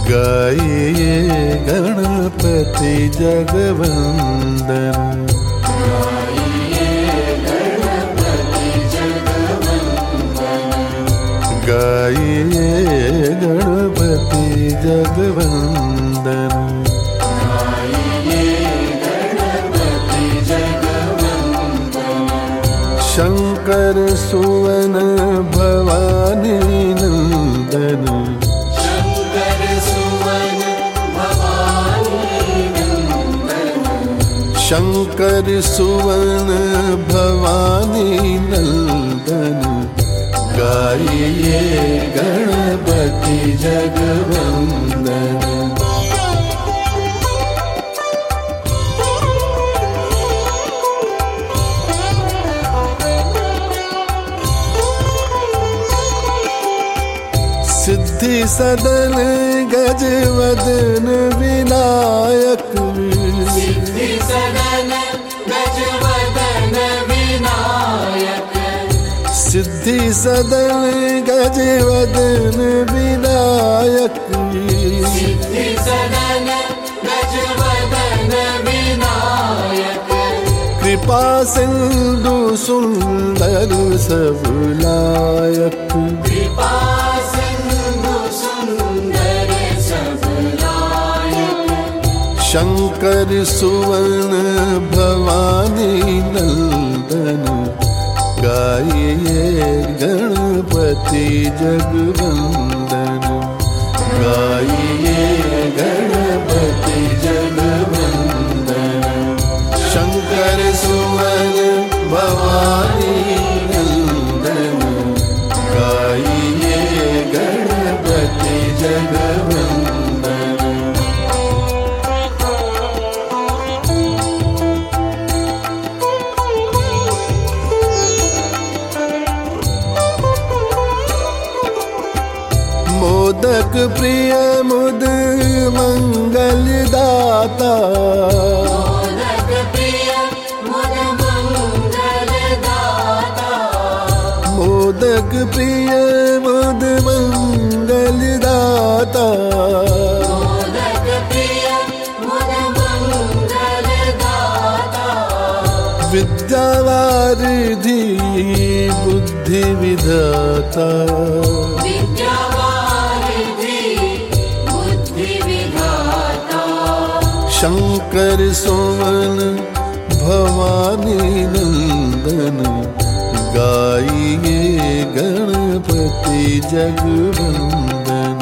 गाइए गणपति जगवंदन। गाइए गणपति जगवंदन। शंकर सुवन भवानी नंदन। शंकर सुवन भवानी नंदन। गाइए गणपति जगवंदन। सिद्धि सदन गजवदन विनायक। सिद्धि सदन गजवदन विनायक। सिद्धि सदन गजवदन विनायक। सिद्धि सदन गजवदन विनायक। कृपा सिंधु सुंदर सब लायक। कृपा सिंधु सुंदर सब लायक। शंकर सुवन भवानी नंदन। गाइए गणपति जगवंदन। गाइए गणपति जगवंदन। शंकर सुवन भवानी नंदन। गाइए गणपति जगवंदन। मोदक प्रिय मुद मंगल दाता। मोदक प्रिय मुद मंगल दाता। मोदक प्रिय मुद मंगल दाता। मोदक प्रिय मुद मंगल दाता। विद्यावारिधि बुद्धि विधाता। शंकर सुवन भवानी नंदन। गाइए गणपति जगवंदन।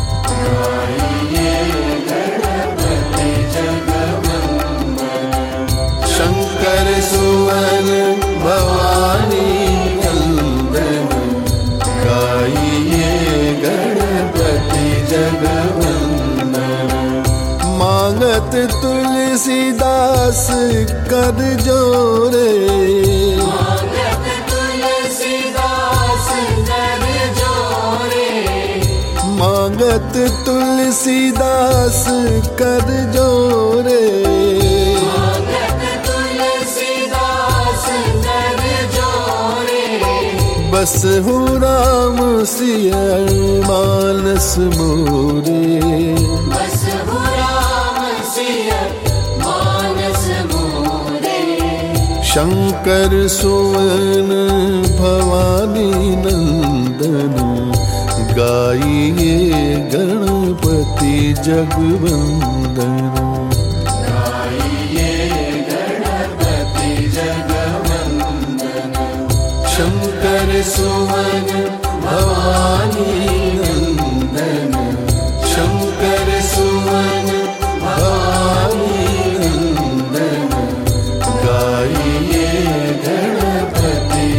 शंकर सुवन भवानी नंदन। गाइए गणपति जगवंदन। मांगत तुलसीदास कर जोरे। मांगत तुलसीदास कर जोरे। मांगत तुलसीदास कर जोरे। मांगत तुलसीदास कर जोरे। बस हूँ राम सिय मानस मोरे। बस हूँ राम सिय मानस मोरे। शंकर सुवन भवानी नंदन। गाइए गणपति जगवंदन। गाइए गणपति जगवंदन। शंकर सुवन भवानी नंदन। शंकर सुवन भवानी नंदन। गाइए गणपति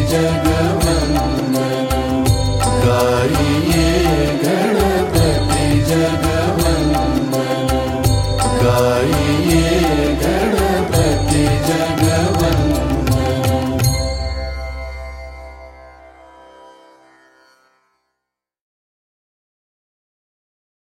जगवंदन। गाइए गणपति जगवंदन।